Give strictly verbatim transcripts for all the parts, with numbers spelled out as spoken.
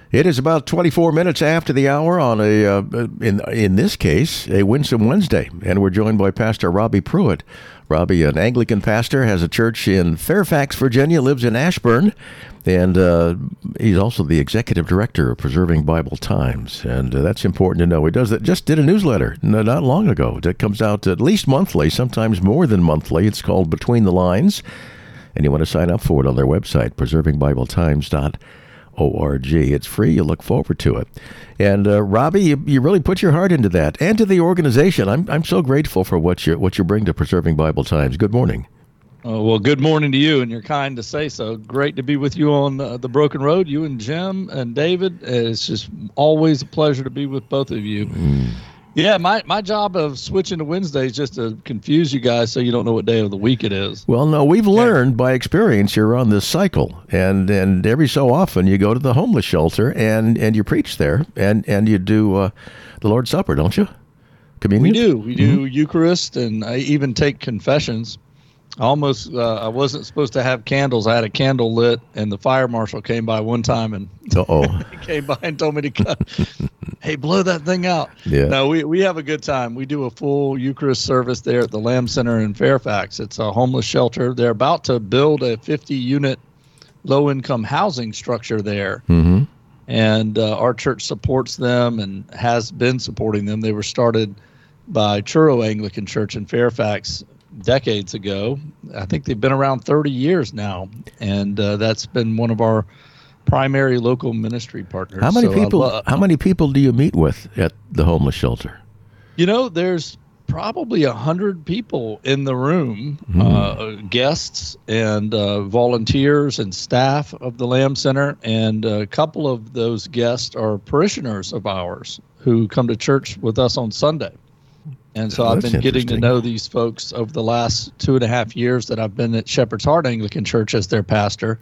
It is about twenty-four minutes after the hour on a, uh, in in this case, a Winsome Wednesday, and we're joined by Pastor Robbie Pruitt. Robbie, an Anglican pastor, has a church in Fairfax, Virginia, lives in Ashburn, and uh, he's also the executive director of Preserving Bible Times, and uh, that's important to know. He does that. Just did a newsletter not long ago that comes out at least monthly, sometimes more than monthly. It's called Between the Lines, and you want to sign up for it on their website, preserving bible times dot org. O R G. It's free. You look forward to it. And uh, Robbie, you, you really put your heart into that, and to the organization. I'm I'm so grateful for what you what you bring to Preserving Bible Times. Good morning. Oh, well, good morning to you, and you're kind to say so. Great to be with you on uh, the Broken Road, you and Jim and David. It's just always a pleasure to be with both of you. Mm. Yeah, my, my job of switching to Wednesday is just to confuse you guys so you don't know what day of the week it is. Well, no, we've learned by experience you're on this cycle, and, and every so often you go to the homeless shelter and, and you preach there, and, and you do uh, the Lord's Supper, don't you? Communion? We do. We do mm-hmm. Eucharist, and I even take confessions. Almost, uh, I wasn't supposed to have candles. I had a candle lit, and the fire marshal came by one time and Uh-oh. he came by and told me to cut. Hey, blow that thing out. Yeah. No, we, we have a good time. We do a full Eucharist service there at the Lamb Center in Fairfax. It's a homeless shelter. They're about to build a fifty-unit low-income housing structure there. Mm-hmm. And uh, our church supports them and has been supporting them. They were started by Truro Anglican Church in Fairfax decades ago. I think they've been around thirty years now, and uh, that's been one of our primary local ministry partners. How many so people? Lo- how many people do you meet with at the homeless shelter? You know, there's probably a hundred people in the room, mm. uh, guests and uh, volunteers and staff of the Lamb Center, and a couple of those guests are parishioners of ours who come to church with us on Sunday. And so oh, I've been getting to know these folks over the last two and a half years that I've been at Shepherd's Heart Anglican Church as their pastor.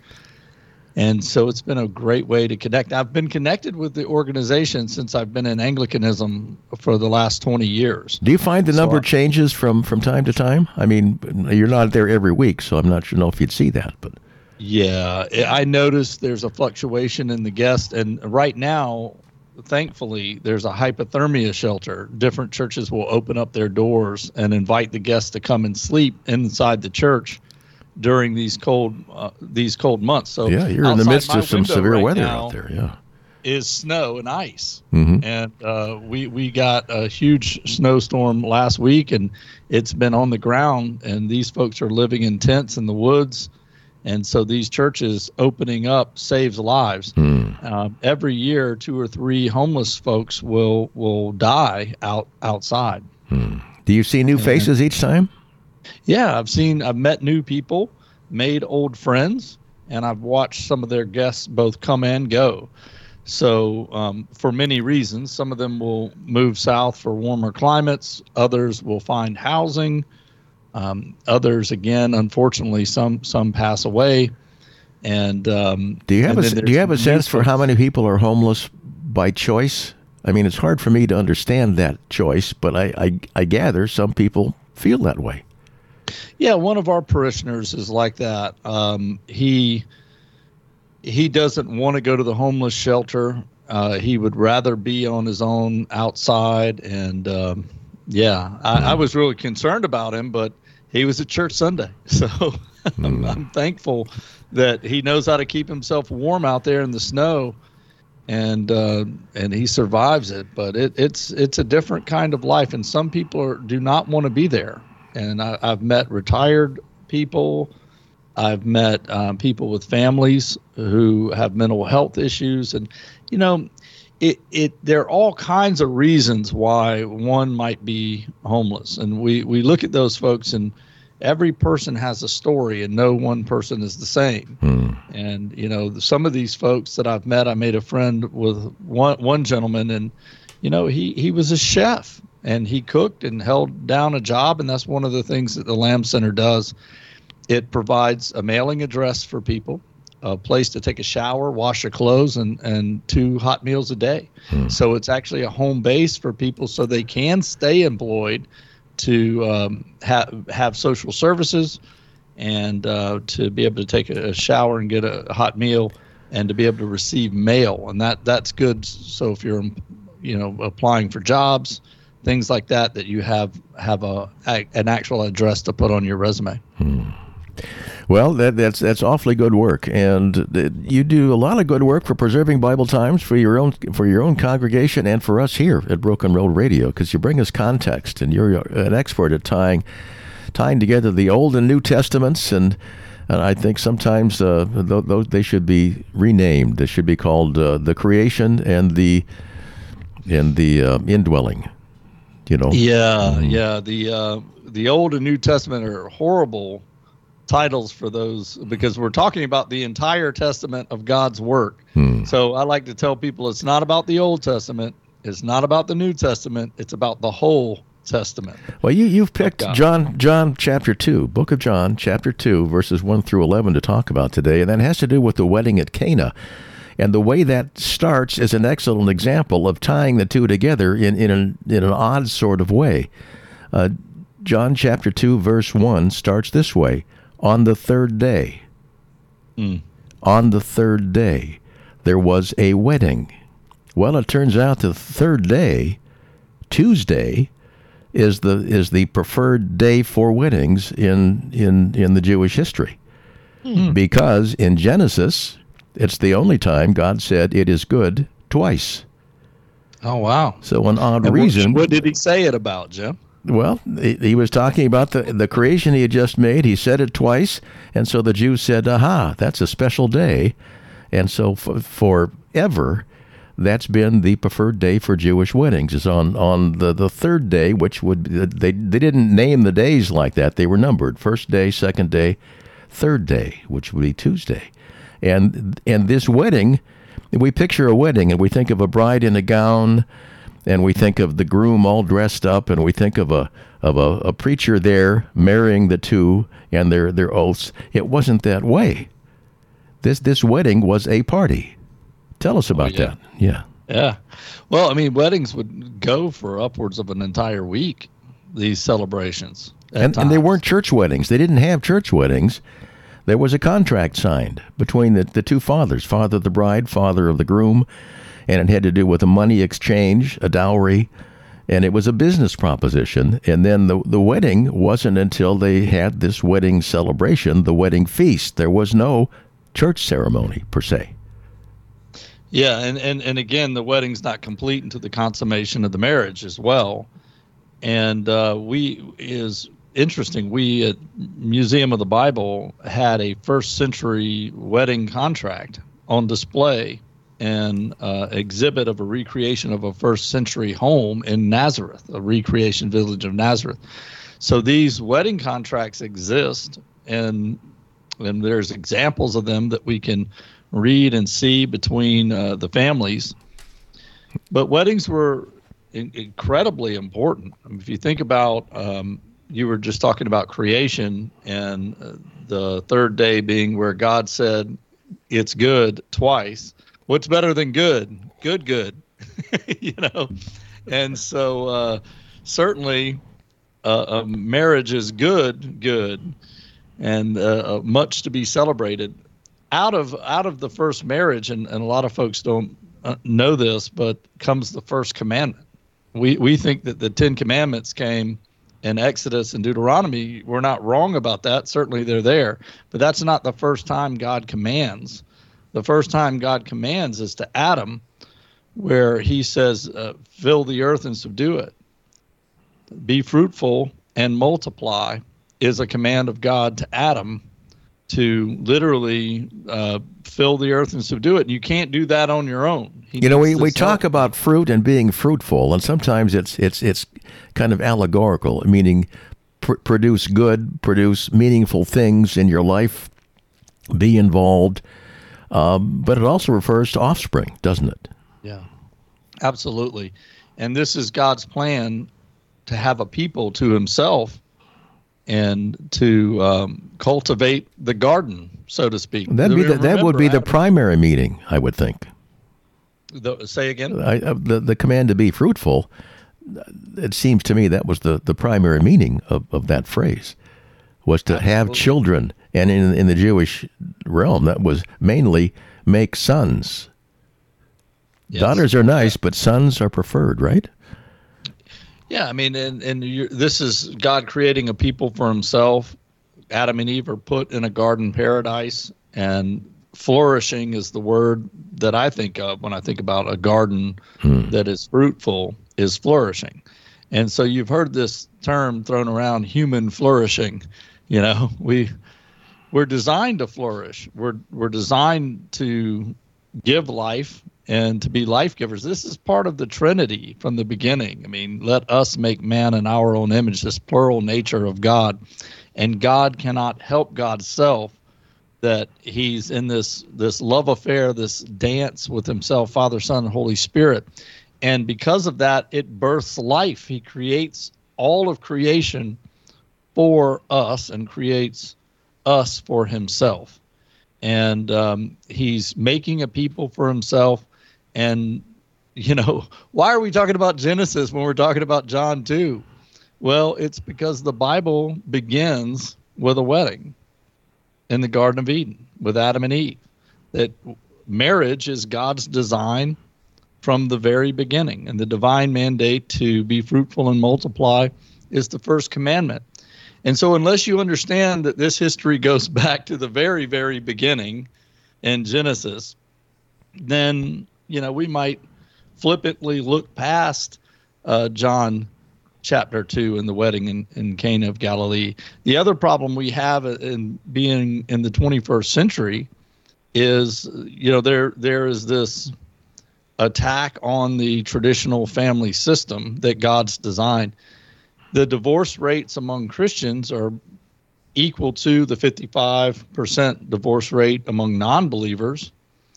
And so it's been a great way to connect. I've been connected with the organization since I've been in Anglicanism for the last twenty years. Do you find the so number I, changes from, from time to time? I mean, you're not there every week, so I'm not sure know if you'd see that. But yeah, I noticed there's a fluctuation in the guests. And right now, thankfully, there's a hypothermia shelter. Different churches will open up their doors and invite the guests to come and sleep inside the church during these cold uh, these cold months. So yeah, you're in the midst of some severe right weather out there. Yeah, is snow and ice, mm-hmm. and uh, we we got a huge snowstorm last week, and it's been on the ground. And these folks are living in tents in the woods. And so these churches opening up saves lives. Mm. Uh, every year, two or three homeless folks will will die out outside. Mm. Do you see new faces and, each time? Yeah, I've seen, I've met new people, made old friends, and I've watched some of their guests both come and go. So um, for many reasons, some of them will move south for warmer climates. Others will find housing. Um, others, again, unfortunately, some some pass away. And um, do you have a do you have a sense for how many people are homeless by choice? I mean, it's hard for me to understand that choice, but I I, I gather some people feel that way. Yeah, one of our parishioners is like that. Um, he he doesn't want to go to the homeless shelter. Uh, he would rather be on his own outside. And um, yeah, I, I was really concerned about him, but he was at church Sunday, so I'm, mm. I'm thankful that he knows how to keep himself warm out there in the snow, and uh, and he survives it. But it, it's it's a different kind of life, and some people are, do not want to be there. And I, I've met retired people. I've met um, people with families who have mental health issues. And, you know, it, it there are all kinds of reasons why one might be homeless. And we, we look at those folks, and every person has a story, and no one person is the same. Mm. And, you know, some of these folks that I've met, I made a friend with one, one gentleman, and, you know, he, he was a chef. And he cooked and held down a job, and that's one of the things that the Lamb Center does. It provides a mailing address for people, a place to take a shower, wash your clothes, and, and two hot meals a day. Hmm. So it's actually a home base for people so they can stay employed to um, have have social services and uh, to be able to take a shower and get a hot meal and to be able to receive mail, and that that's good. So if you're, you know, applying for jobs, things like that, that you have have a, a an actual address to put on your resume. Hmm. Well, that, that's that's awfully good work, and you do a lot of good work for Preserving Bible Times, for your own for your own congregation, and for us here at Broken Road Radio, because you bring us context, and you're an expert at tying tying together the Old and New Testaments, and and I think sometimes uh, those they should be renamed. They should be called uh, the creation and the and the uh, indwelling. You know. Yeah, mm-hmm. yeah. The uh, the Old and New Testament are horrible titles for those, because we're talking about the entire Testament of God's work. Hmm. So I like to tell people it's not about the Old Testament, it's not about the New Testament, it's about the whole Testament. Well, you you've picked John John chapter two, Book of John chapter two, verses one through eleven to talk about today, and that has to do with the wedding at Cana. And the way that starts is an excellent example of tying the two together in in an in an odd sort of way. Uh, John chapter two, verse one starts this way. On the third day, mm. on the third day, there was a wedding. Well, it turns out the third day, Tuesday, is the is the preferred day for weddings in in, in the Jewish history. Mm. Because in Genesis, it's the only time God said it is good twice. Oh, wow. So an odd and reason. What, what did he say it about, Jim? Well, he, he was talking about the, the creation he had just made. He said it twice, and so the Jews said, aha, that's a special day. And so f- forever, that's been the preferred day for Jewish weddings, is on, on the, the third day, which would, they, they didn't name the days like that. They were numbered, first day, second day, third day, which would be Tuesday. And and this wedding, we picture a wedding, and we think of a bride in a gown, and we think of the groom all dressed up, and we think of a of a, a preacher there marrying the two and their, their oaths. It wasn't that way. This this wedding was a party. Tell us about oh, yeah. that. Yeah. Yeah. Well, I mean, weddings would go for upwards of an entire week, these celebrations. And, and they weren't church weddings. They didn't have church weddings. There was a contract signed between the, the two fathers, father of the bride, father of the groom, and it had to do with a money exchange, a dowry, and it was a business proposition. And then the, the wedding wasn't until they had this wedding celebration, the wedding feast. There was no church ceremony, per se. Yeah, and, and, and again, the wedding's not complete until the consummation of the marriage as well. And uh, we is interesting. We at Museum of the Bible had a first century wedding contract on display and uh, exhibit of a recreation of a first century home in Nazareth, a recreation village of Nazareth. So these wedding contracts exist, and and there's examples of them that we can read and see between uh, the families. But weddings were in- incredibly important. I mean, if you think about, um, you were just talking about creation, and uh, the third day being where God said it's good twice. What's better than good? Good, good, you know? And so uh, certainly uh, a marriage is good, good, and uh, much to be celebrated. Out of out of the first marriage, and, and a lot of folks don't uh, know this, but comes the first commandment. We we think that the Ten Commandments came in Exodus and Deuteronomy. We're not wrong about that. Certainly they're there, but that's not the first time God commands. The first time God commands is to Adam, where he says, uh, fill the earth and subdue it. Be fruitful and multiply is a command of God to Adam to literally uh, fill the earth and subdue it. And you can't do that on your own. He you know, we, we talk about fruit and being fruitful, and sometimes it's it's it's kind of allegorical, meaning pr- produce good, produce meaningful things in your life, be involved. Um, but it also refers to offspring, doesn't it? Yeah, absolutely. And this is God's plan to have a people to himself and to um, cultivate the garden, so to speak. That'd be the, that would be the primary meaning, I would think. The, say again? I, uh, the, the command to be fruitful, it seems to me that was the, the primary meaning of, of that phrase, was to Absolutely. have children. And in in the Jewish realm, that was mainly make sons. Yes. Daughters are nice, but sons are preferred, right? Yeah, I mean, and, and you're, this is God creating a people for himself. Adam and Eve are put in a garden paradise, and flourishing is the word that I think of when I think about a garden hmm. that is fruitful, is flourishing. And so you've heard this term thrown around, human flourishing. You know, we, we're designed to flourish. We're, we're designed to give life and to be life givers. This is part of the Trinity from the beginning. I mean, let us make man in our own image, this plural nature of God. And God cannot help God's self, that he's in this, this love affair, this dance with himself, Father, Son, and Holy Spirit. And because of that, it births life. He creates all of creation for us and creates us for himself. And um, he's making a people for himself. And, you know, why are we talking about Genesis when we're talking about John two? Well, it's because the Bible begins with a wedding in the Garden of Eden with Adam and Eve. That marriage is God's design from the very beginning. And the divine mandate to be fruitful and multiply is the first commandment. And so unless you understand that this history goes back to the very, very beginning in Genesis, then, you know, we might flippantly look past uh, John chapter two in the wedding in, in Cana of Galilee. The other problem we have in being in the twenty-first century is, you know, there there is this attack on the traditional family system that God's designed. The divorce rates among Christians are equal to the fifty-five percent divorce rate among non-believers,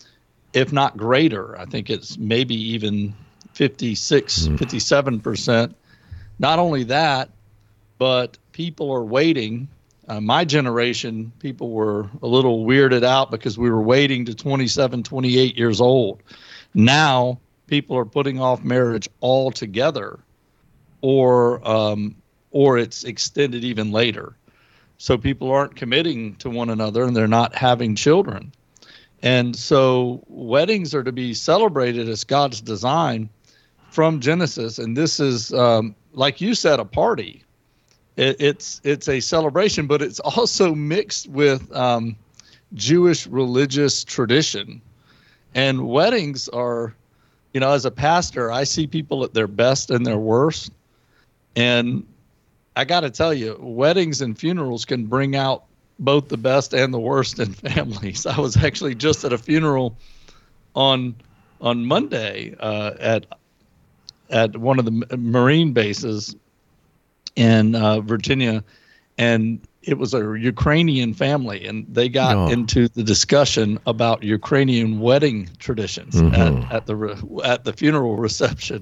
if not greater. I think it's maybe even fifty-six, mm. fifty-seven percent. Not only that, but people are waiting. Uh, my generation, people were a little weirded out because we were waiting to twenty-seven, twenty-eight years old. Now people are putting off marriage altogether, or um, or it's extended even later. So people aren't committing to one another and they're not having children. And so weddings are to be celebrated as God's design from Genesis. And this is, um, like you said, a party. It, it's it's a celebration, but it's also mixed with um, Jewish religious tradition. And weddings are, you know, as a pastor, I see people at their best and their worst. And I got to tell you, weddings and funerals can bring out both the best and the worst in families. I was actually just at a funeral on on Monday uh, at at one of the Marine bases in uh, Virginia, and it was a Ukrainian family, and they got oh. into the discussion about Ukrainian wedding traditions mm-hmm. at, at the at the funeral reception.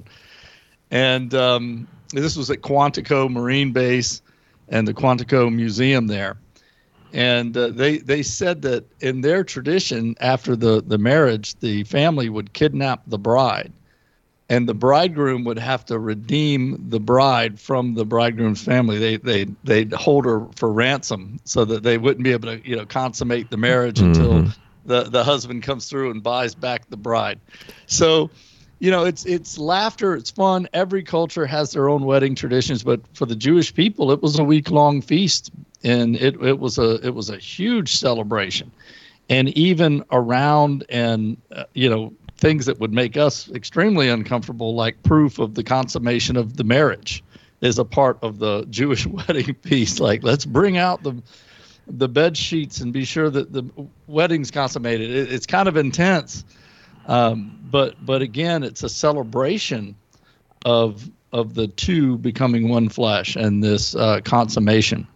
And um, this was at Quantico Marine Base and the Quantico Museum there. And uh, they they said that in their tradition, after the, the marriage, the family would kidnap the bride, and the bridegroom would have to redeem the bride from the bridegroom's family. They they they'd hold her for ransom so that they wouldn't be able to, you know, consummate the marriage mm-hmm. until the, the husband comes through and buys back the bride. So, you know, it's it's laughter, it's fun. Every culture has their own wedding traditions, but for the Jewish people, it was a week long feast, and it it was a it was a huge celebration, and even around and uh, you know. things that would make us extremely uncomfortable, like proof of the consummation of the marriage, is a part of the Jewish wedding feast. Like, let's bring out the the bed sheets and be sure that the wedding's consummated. It, it's kind of intense, um, but but again, it's a celebration of of the two becoming one flesh and this uh, consummation.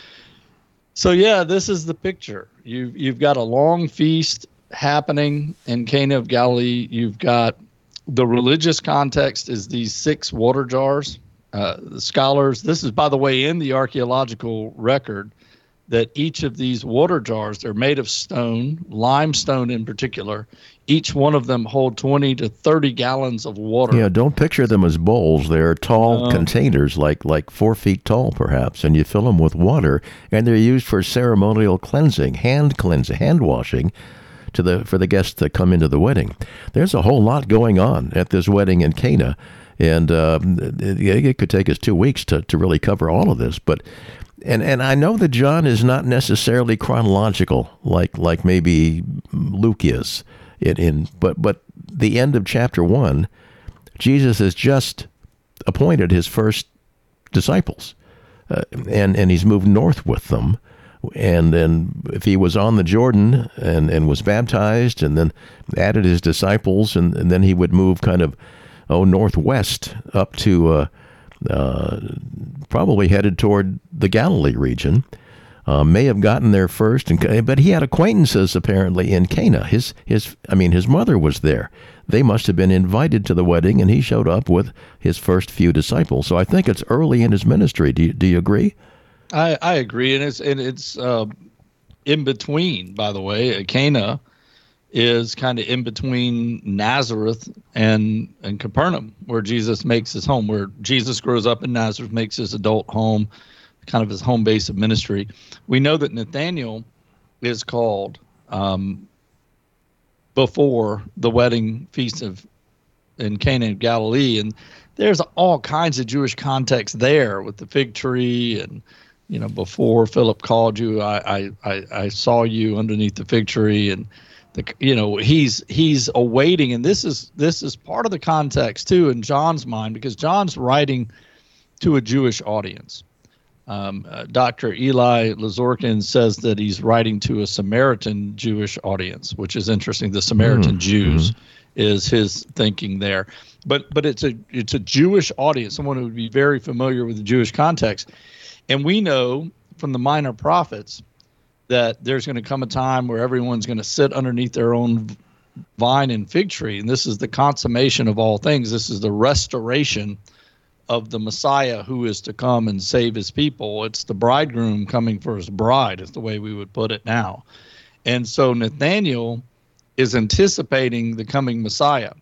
So yeah, this is the picture. You you've got a long feast happening in Cana of Galilee. You've got the religious context is these six water jars. Uh, the scholars, this is, by the way, in the archaeological record, that each of these water jars, they're made of stone, limestone in particular. Each one of them hold twenty to thirty gallons of water. Yeah, don't picture them as bowls. They're tall um, containers, like like four feet tall, perhaps, and you fill them with water, and they're used for ceremonial cleansing, hand cleansing, hand washing, to the for the guests that come into the wedding. There's a whole lot going on at this wedding in Cana, and uh, it, it could take us two weeks to, to really cover all of this. But and and I know that John is not necessarily chronological like like maybe Luke is in, in but but the end of chapter one, Jesus has just appointed his first disciples, uh, and and he's moved north with them. And then if he was on the Jordan and, and was baptized and then added his disciples, and, and then he would move kind of, oh, northwest up to uh, uh, probably headed toward the Galilee region. Uh, may have gotten there first, and, but he had acquaintances apparently in Cana. His, his, I mean, his mother was there. They must have been invited to the wedding, and he showed up with his first few disciples. So I think it's early in his ministry. Do you, do you agree? I, I agree, and it's and it's uh, in between. By the way, Cana is kind of in between Nazareth and and Capernaum, where Jesus makes his home. Where Jesus grows up in Nazareth, makes his adult home, kind of his home base of ministry. We know that Nathanael is called um, before the wedding feast of in Cana of Galilee, and there's all kinds of Jewish context there with the fig tree and. You know, before Philip called you, I, I, I saw you underneath the fig tree, and the, you know, he's he's awaiting, and this is this is part of the context too in John's mind, because John's writing to a Jewish audience. Um, uh, Doctor Eli Lazorkin says that he's writing to a Samaritan Jewish audience, which is interesting. The Samaritan mm-hmm. Jews is his thinking there, but but it's a it's a Jewish audience, someone who would be very familiar with the Jewish context. And we know from the minor prophets that there's going to come a time where everyone's going to sit underneath their own vine and fig tree. And this is the consummation of all things. This is the restoration of the Messiah who is to come and save his people. It's the bridegroom coming for his bride, is the way we would put it now. And so Nathanael is anticipating the coming Messiah.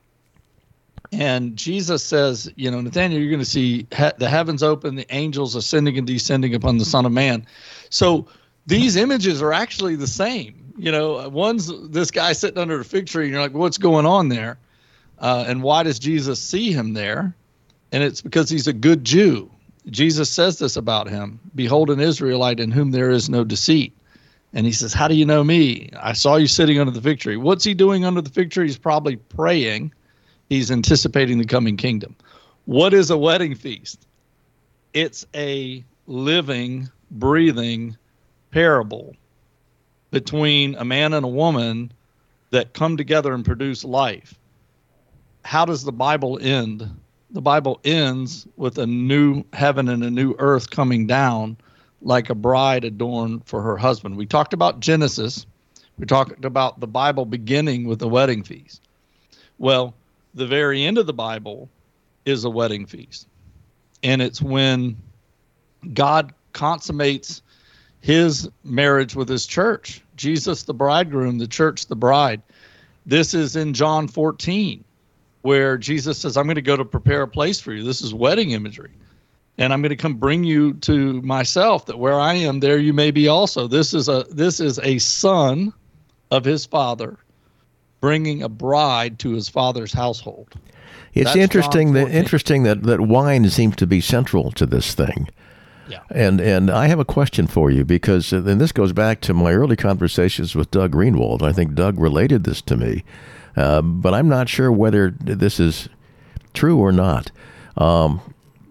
And Jesus says, you know, Nathanael, you're going to see he- the heavens open, the angels ascending and descending upon the Son of Man. So these images are actually the same. You know, one's this guy sitting under a fig tree, and you're like, what's going on there? Uh, and why does Jesus see him there? And it's because he's a good Jew. Jesus says this about him. Behold, an Israelite in whom there is no deceit. And he says, how do you know me? I saw you sitting under the fig tree. What's he doing under the fig tree? He's probably praying. He's anticipating the coming kingdom. What is a wedding feast? It's a living, breathing parable between a man and a woman that come together and produce life. How does the Bible end? The Bible ends with a new heaven and a new earth coming down like a bride adorned for her husband. We talked about Genesis. We talked about the Bible beginning with the wedding feast. Well, the very end of the Bible is a wedding feast. And it's when God consummates his marriage with his church. Jesus, the bridegroom, the church, the bride. This is in John fourteen, where Jesus says, I'm going to go to prepare a place for you. This is wedding imagery. And I'm going to come bring you to myself, that where I am, there you may be also. This is a this is a son of his father bringing a bride to his father's household. It's That's interesting that interesting that, that wine seems to be central to this thing. Yeah. And and I have a question for you, because and this goes back to my early conversations with Doug Greenwald. I think Doug related this to me, uh, but I'm not sure whether this is true or not. Um,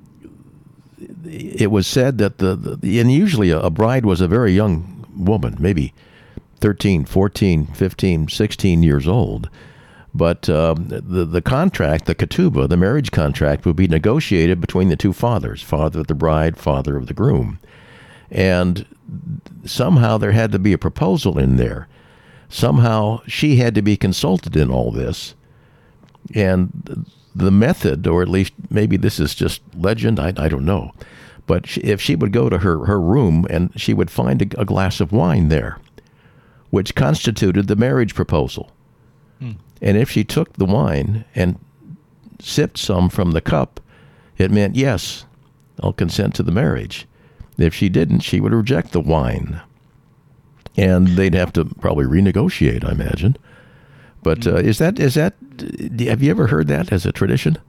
it was said that the, the and usually a, a bride was a very young woman, maybe thirteen, fourteen, fifteen, sixteen years old. But um, the the contract, the ketubah, the marriage contract, would be negotiated between the two fathers, father of the bride, father of the groom. And somehow there had to be a proposal in there. Somehow she had to be consulted in all this. And the method, or at least maybe this is just legend, I, I don't know. But she, if she would go to her, her room and she would find a, a glass of wine there, which constituted the marriage proposal. Hmm. And if she took the wine and sipped some from the cup, it meant, yes, I'll consent to the marriage. If she didn't, she would reject the wine. And they'd have to probably renegotiate, I imagine. But uh, is that is that? Have you ever heard that as a tradition?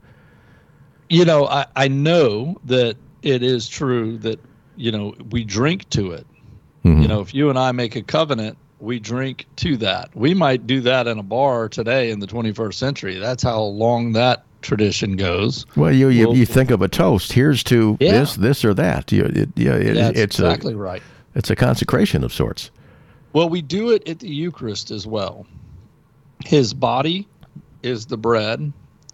You know, I, I know that it is true that, you know, we drink to it. Mm-hmm. You know, if you and I make a covenant, we drink to that. We might do that in a bar today in the twenty-first century. That's how long that tradition goes. Well, you you, we'll, you think of a toast. Here's to yeah. this, this or that. You, it, yeah, it, That's it's exactly a, right. It's a consecration of sorts. Well, we do it at the Eucharist as well. His body is the bread,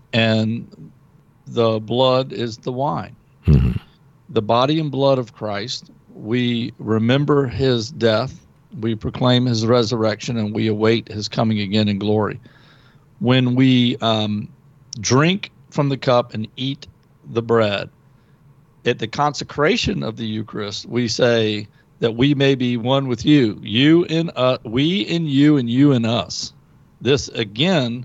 and the blood is the wine. Mm-hmm. The body and blood of Christ, we remember his death, we proclaim his resurrection, and we await his coming again in glory. When we um, drink from the cup and eat the bread, at the consecration of the Eucharist, we say that we may be one with you, you in uh, we in you and you in us. This, again,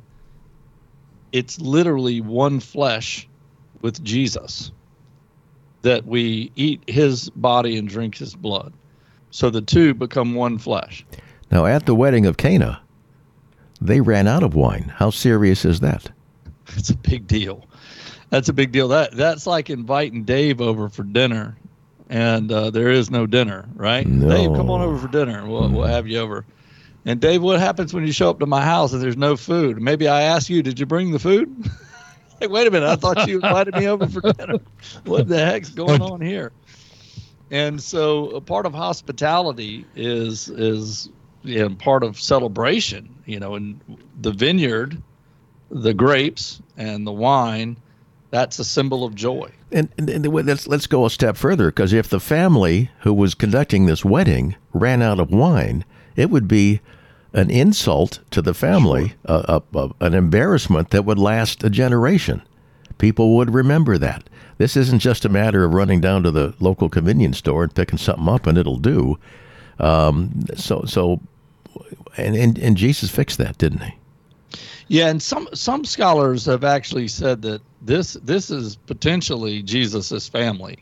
it's literally one flesh with Jesus, that we eat his body and drink his blood. So the two become one flesh. Now, at the wedding of Cana, they ran out of wine. How serious is that? It's a big deal. That's a big deal. That That's like inviting Dave over for dinner, and uh, there is no dinner, right? No. Dave, come on over for dinner. We'll, mm. we'll have you over. And Dave, what happens when you show up to my house and there's no food? Maybe I ask you, did you bring the food? Like, wait a minute, I thought you invited me over for dinner. What the heck's going on here? And so a part of hospitality is is you know, part of celebration. You know, in the vineyard, the grapes and the wine, that's a symbol of joy. And, and, and let's let's go a step further, because if the family who was conducting this wedding ran out of wine, it would be an insult to the family, sure. uh, uh, uh, an embarrassment that would last a generation. People would remember that. This isn't just a matter of running down to the local convenience store and picking something up and it'll do. Um, so, so, and, and and Jesus fixed that, didn't he? Yeah, and some some scholars have actually said that this this is potentially Jesus's family.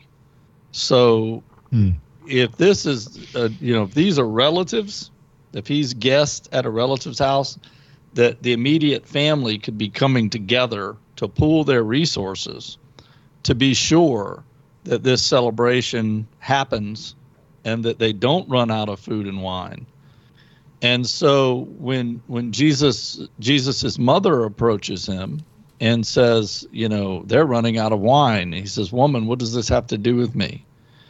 So, hmm. if this is, uh, you know, if these are relatives. If he's guest at a relative's house, that the immediate family could be coming together to pool their resources to be sure that this celebration happens and that they don't run out of food and wine. And so when when Jesus Jesus's mother approaches him and says, you know, they're running out of wine, he says, woman, what does this have to do with me?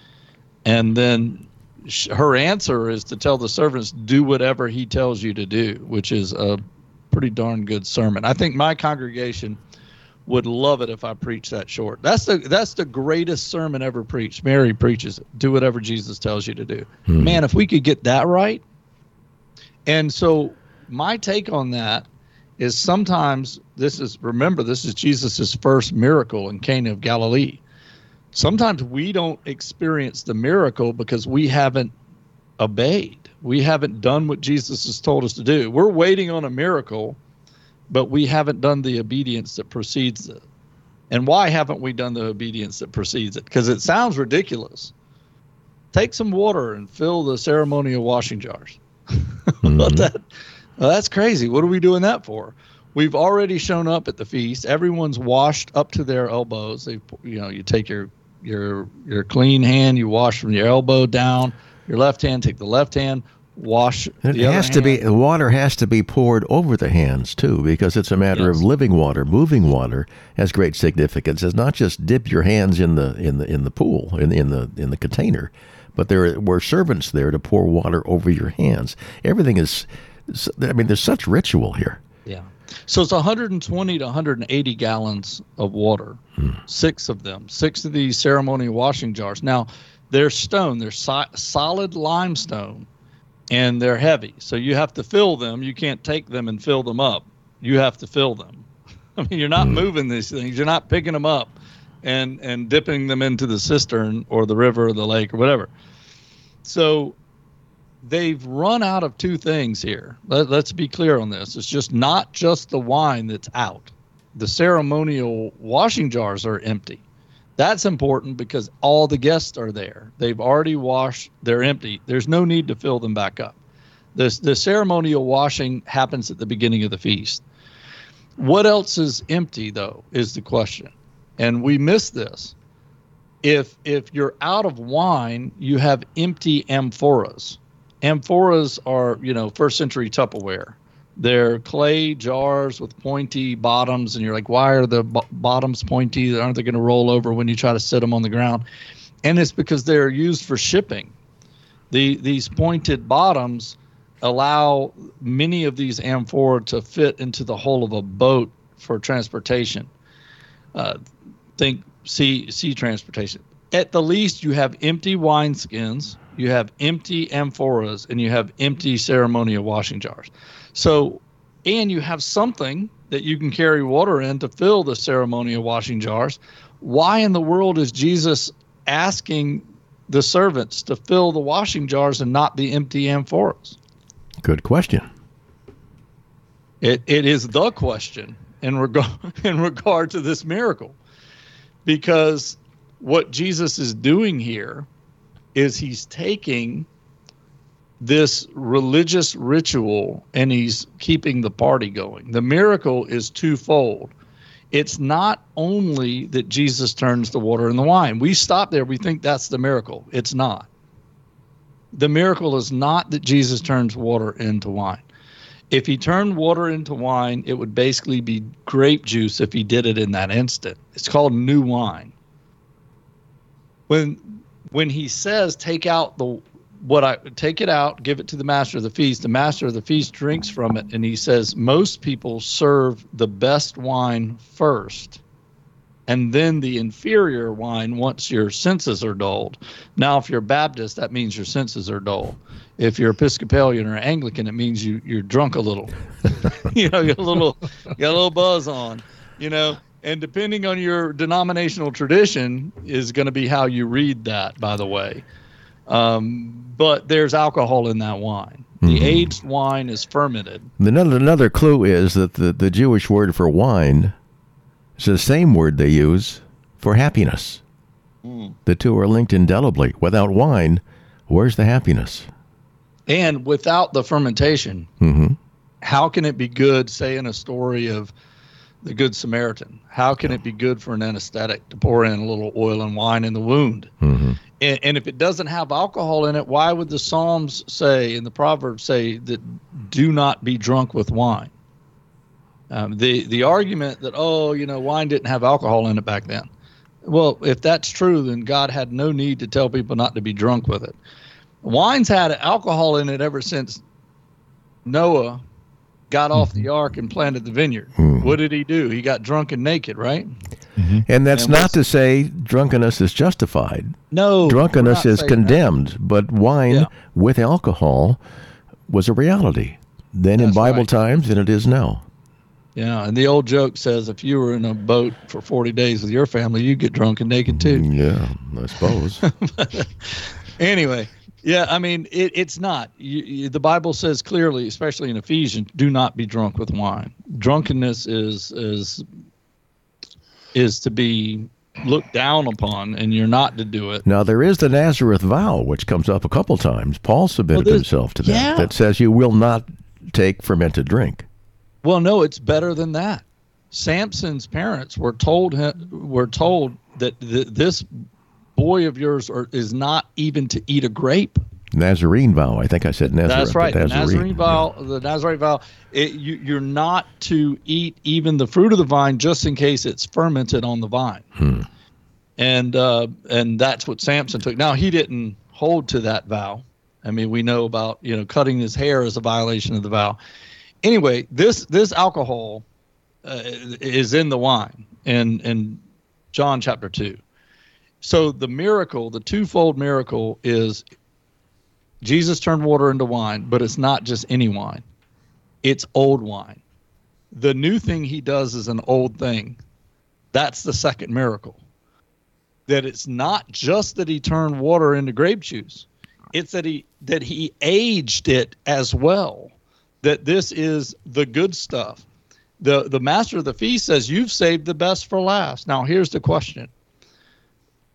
And then her answer is to tell the servants, do whatever he tells you to do, which is a pretty darn good sermon. I think my congregation would love it if I preached that short. That's the that's the greatest sermon ever preached. Mary preaches it. Do whatever Jesus tells you to do. Hmm. Man, if we could get that right. And so my take on that is sometimes this is, remember, this is Jesus's first miracle in Cana of Galilee. Sometimes we don't experience the miracle because we haven't obeyed. We haven't done what Jesus has told us to do. We're waiting on a miracle, but we haven't done the obedience that precedes it. And why haven't we done the obedience that precedes it? Because it sounds ridiculous. Take some water and fill the ceremonial washing jars. Mm-hmm. But that, well, that's crazy. What are we doing that for? We've already shown up at the feast. Everyone's washed up to their elbows. They, you know, you take your your your clean hand, you wash from your elbow down. Your left hand, take the left hand, wash it the other has to hand. be the water has to be poured over the hands too, because it's a matter yes. of living water. Moving water has great significance. It's not just dip your hands in the in the in the pool in in the in the container, but there were servants there to pour water over your hands. Everything is, I mean, there's such ritual here. Yeah. So it's one hundred twenty to one hundred eighty gallons of water, hmm. six of them, six of these ceremonial washing jars. Now, they're stone, they're so- solid limestone, and they're heavy. So you have to fill them. You can't take them and fill them up. You have to fill them. I mean, you're not hmm. moving these things. You're not picking them up and, and dipping them into the cistern or the river or the lake or whatever. So they've run out of two things here. Let, let's be clear on this. It's just not just the wine that's out. The ceremonial washing jars are empty. That's important because all the guests are there. They've already washed. They're empty. There's no need to fill them back up. The, the ceremonial washing happens at the beginning of the feast. What else is empty, though, is the question. And we miss this. If if you're out of wine, you have empty amphoras. Amphoras are, you know, first century Tupperware. They're clay jars with pointy bottoms, and you're like, why are the b- bottoms pointy? Aren't they going to roll over when you try to sit them on the ground? And it's because they're used for shipping. The these pointed bottoms allow many of these amphora to fit into the hull of a boat for transportation. Uh, think sea sea transportation. At the least, you have empty wineskins, you have empty amphoras, and you have empty ceremonial washing jars. So, and you have something that you can carry water in to fill the ceremonial washing jars. Why in the world is Jesus asking the servants to fill the washing jars and not the empty amphoras? Good question. It it is the question in regard in regard to this miracle, because what Jesus is doing here is he's taking this religious ritual and he's keeping the party going. The miracle is twofold. It's not only that Jesus turns the water into wine. We stop there. We think that's the miracle. It's not. The miracle is not that Jesus turns water into wine. If he turned water into wine, it would basically be grape juice if he did it in that instant. It's called new wine. When when he says, take out the what I take it out, give it to the master of the feast, the master of the feast drinks from it, and he says most people serve the best wine first, and then the inferior wine once your senses are dulled. Now, if you're Baptist, that means your senses are dull. If you're Episcopalian or Anglican, it means you you're drunk a little. you know, you got a little, you got a little buzz on. You know, and depending on your denominational tradition is going to be how you read that. By the way. Um, but there's alcohol in that wine. The mm-hmm. aged wine is fermented. Another, another clue is that the, the Jewish word for wine is the same word they use for happiness. Mm. The two are linked indelibly. Without wine, where's the happiness? And without the fermentation, mm-hmm. how can it be good, say, in a story of the Good Samaritan? How can it be good for an anesthetic to pour in a little oil and wine in the wound? Mm-hmm. And, and if it doesn't have alcohol in it, why would the Psalms say, and the Proverbs say, that do not be drunk with wine? Um, the, the argument that, oh, you know, wine didn't have alcohol in it back then. Well, if that's true, then God had no need to tell people not to be drunk with it. Wine's had alcohol in it ever since Noah got off the ark and planted the vineyard. Mm-hmm. What did he do? He got drunk and naked, right? Mm-hmm. And that's and not to say drunkenness is justified. No. Drunkenness is condemned, that. But wine yeah. with alcohol was a reality then that's in Bible right. times than it is now. Yeah, and the old joke says if you were in a boat for forty days with your family, you get drunk and naked too. Yeah, I suppose. Anyway. Yeah, I mean, it, it's not. You, you, the Bible says clearly, especially in Ephesians, do not be drunk with wine. Drunkenness is is is to be looked down upon, and you're not to do it. Now, there is the Nazareth vow, which comes up a couple times. Paul submitted well, himself to that. Yeah. That says you will not take fermented drink. Well, no, it's better than that. Samson's parents were told him, were told that th- this boy of yours are, is not even to eat a grape. Nazarene vow. I think I said Nazareth. That's right. Nazarene. The Nazarene vow. Yeah. The Nazarene vow. It, you, you're not to eat even the fruit of the vine, just in case it's fermented on the vine. Hmm. And uh, and that's what Samson took. Now he didn't hold to that vow. I mean, we know about you know cutting his hair as a violation of the vow. Anyway, this this alcohol uh, is in the wine in in John chapter two. So the miracle, the twofold miracle is Jesus turned water into wine, but it's not just any wine. It's old wine. The new thing he does is an old thing. That's the second miracle. That it's not just that he turned water into grape juice. It's that he that he aged it as well. That this is the good stuff. The the master of the feast says, you've saved the best for last. Now here's the question.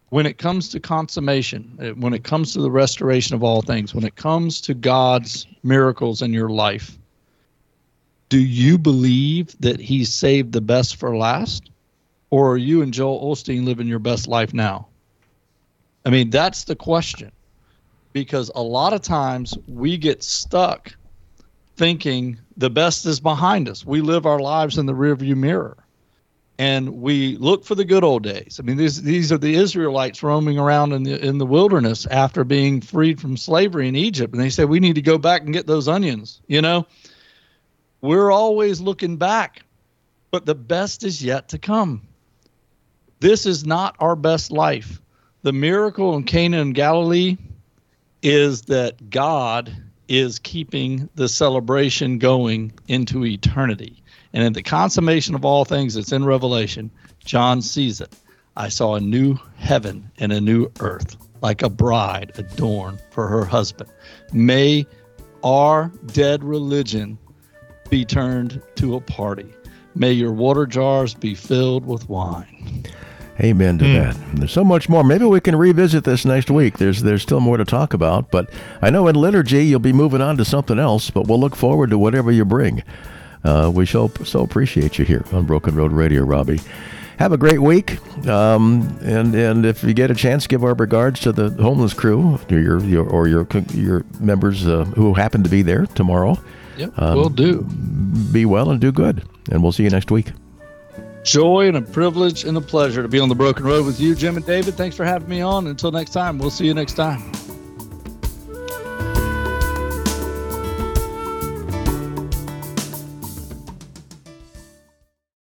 when it comes to consummation, when it comes to the restoration of all things, when it comes to God's miracles in your life, do you believe that he saved the best for last? Or are you and Joel Osteen living your best life now? I mean, that's the question. Because a lot of times we get stuck thinking the best is behind us. We live our lives in the rearview mirror. And we look for the good old days. I mean, these these are the Israelites roaming around in the in the wilderness after being freed from slavery in Egypt. And they say, we need to go back and get those onions, you know? We're always looking back, but the best is yet to come. This is not our best life. The miracle in Cana and Galilee is that God is keeping the celebration going into eternity. And in the consummation of all things that's in Revelation, John sees it. I saw a new heaven and a new earth, like a bride adorned for her husband. May our dead religion be turned to a party. May your water jars be filled with wine. Amen to Mm. that. There's so much more. Maybe we can revisit this next week. There's there's still more to talk about, but I know in liturgy you'll be moving on to something else, but we'll look forward to whatever you bring. Uh, we so, so appreciate you here on Broken Road Radio, Robbie. Have a great week, um, and and if you get a chance, give our regards to the homeless crew, or your, your or your your members uh, who happen to be there tomorrow. Yep, Um, will do. Be well and do good, and we'll see you next week. Joy and a privilege and a pleasure to be on the Broken Road with you, Jim and David. Thanks for having me on. Until next time, we'll see you next time.